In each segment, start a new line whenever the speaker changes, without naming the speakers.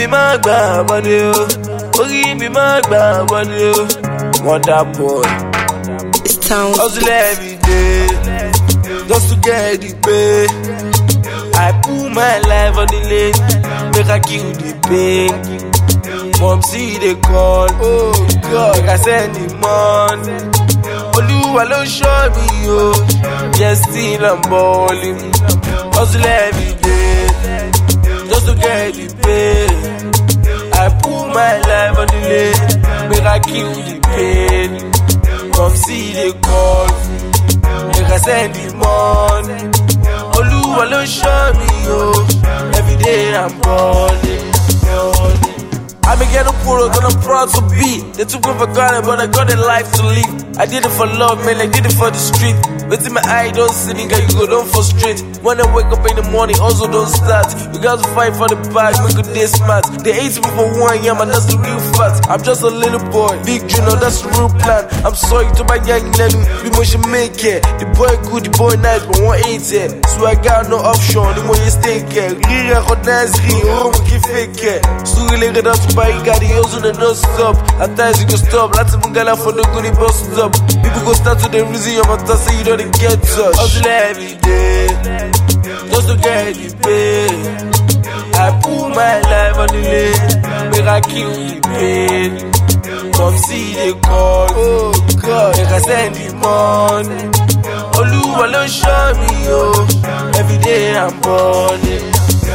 mi má gbà bọ́dé o. Orí mi má gbà bọ́dé o. Wonder boy. Hustle every day, just to get the pay. I put my life on the lane, make I kill the pain. Mom see the call, oh God, make I send the money. Oluwa ló show me, oh, yes, still I'm balling. Hustle every day, just to get the pay. I put my life on the lane, make I kill the pain. Come see the call, make I send the money. Oluwa ló show me, oh, every day I'm balling. I'm a ghetto puro, and I'm proud to be. They took me for granted, but I got a life to live. I did it for love, man, I did it for the street. But in my eye, don't see nigga, you go down for straight. When I wake up in the morning, also don't start. You got to fight for the bag, make a day smart. They ate me for 1 year, man, that's the real fact. I'm just a little boy, big junior, that's the real plan. I'm sorry to my young lady, we must make it. The boy good, the boy nice, but 180. So I got no option, the more you stay care. Rira, recognize, oh, we can fake it. So we let it out to buy, got the use on the non stop. At times you go stop, lots of mungala for the good, bus stop. People go start to the reason your matter, say you don't get touch. Hustle every day, just to get the pay. I put my life on the lane, make I kill the pain. Come see the call, oh God, make I send the money. Oluwa ló show me, oh, every day I'm balling.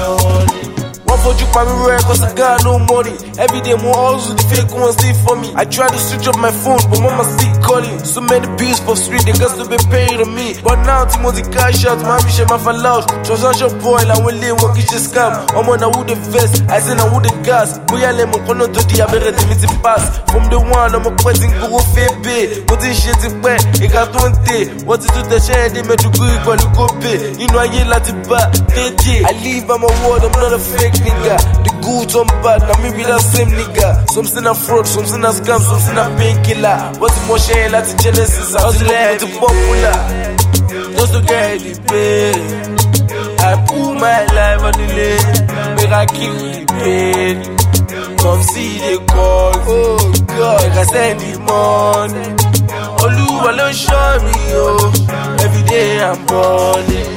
One for you, my rare, cause I got no money. Every day, more hustle, the fake ones stay for me. I try to switch up my phone, but mama still calling. So many bills for street, they got to be paid on me. But now, Timothy cash out, my vision, my fall out. Transaction boil, I will live, work, it's just scam. I'm on a wood vest, I send a wood gas. We are lemon, kono to the aberre, the meeting pass. From the one, I'm a question, go febe. What is shit in bed, it got 20. What is to the share, they made you go, you go pay. You know, I yell at the back, I leave, I'm a word, I'm not a fake nigga. The good on bad, now me be that same nigga. Something a fraud, something a scam, something a painkiller. What's the motion like the Genesis? I was like the popular, just to get the pay. I put my life on the lane, make I kill the pain. Come see the call, oh God, make I send the money. Oluwa ló show me, oh, every day I'm balling.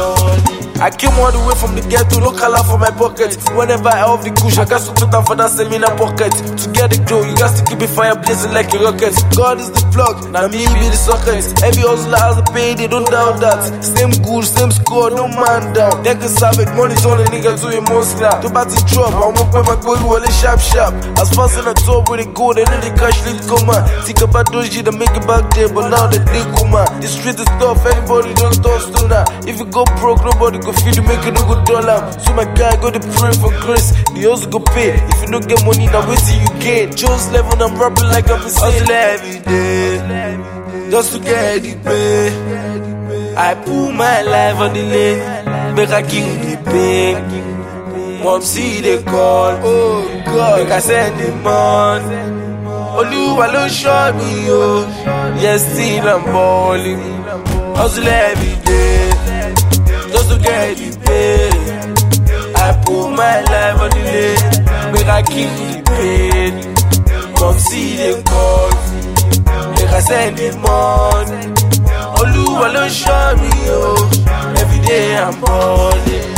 I came all the way from the ghetto, no color for my pocket. Whenever I off the kush, I got to put down for that seminar pocket. To get the dough, you got to keep it fire blazing like a rocket. God is the plug, now me be the socket. Every hustler has a pay, they don't doubt that. Same good, same score, no man down. They can savage, money's on the nigga to a monster. To bat the drop, I'm up with my boy, roll it sharp. As fast as I top with the gold, and then the cash leave come on. Think about those shit that make it back there, but now they come on. The street is tough, everybody don't talk to now. If you go broke, nobody go feed you, make it no good dollar. So my guy go to pray for grace. The also go pay. If you don't get money, now wait till you get. Jones level, I'm rapping like I'm insane. Hustle every day, just to get the pay. I put my life on the lane, make I kill the pain. Mom see the call, oh God, make I send the money. Oluwa ló show me, oh, yes, still I'm balling. Hustle every day, just to get the pay. I put my life on the lane, make I kill the pain. Come see the call, make I send the money. Oluwa ló show me, oh, every day I'm balling.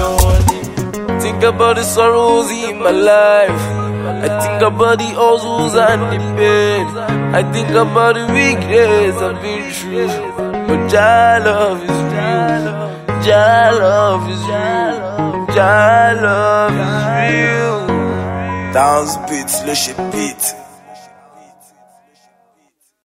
Think about the sorrows in my life. I think about the hustles and the pain. I think about the weekdays I've been through. But Jah love is real. Jah love is real. Jah love is real. Dance beats, le shit beat.